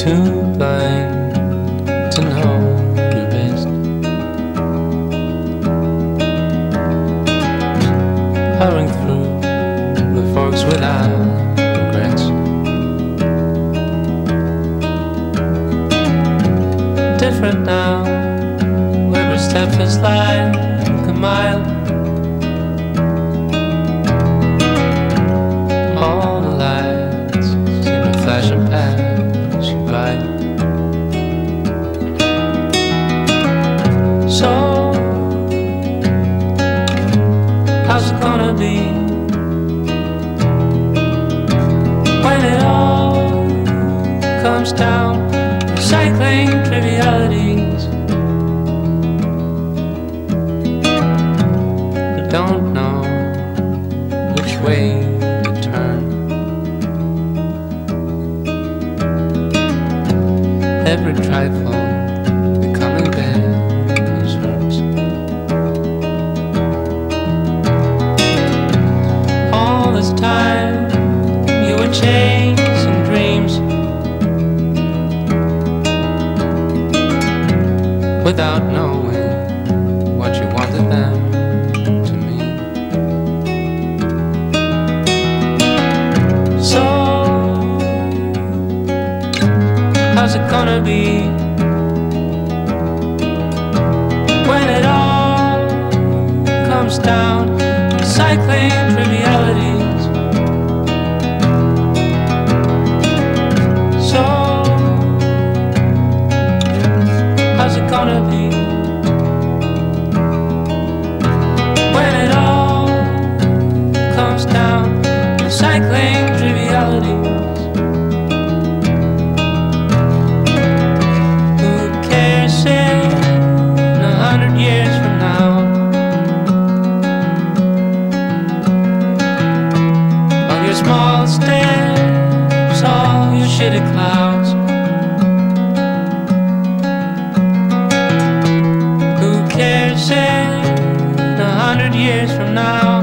too blind to know your best. Hurrying through the forks without regrets. Different now, every step is like a mile. All the lights seem to flash and pass you by. So, how's it gonna be when it all comes down? Recycling trivialities, but don't know which way to turn. Every trifle becoming dangerous. All this time you were chasing dreams without knowing what you wanted them to mean. So, how's it gonna be when it all comes down? Recycling trivialities. So, how's it gonna be when it all comes down? Recycling trivialities. Who cares if in 100 years from now all your small steps, all your shitty clouds? Who cares in 100 years from now?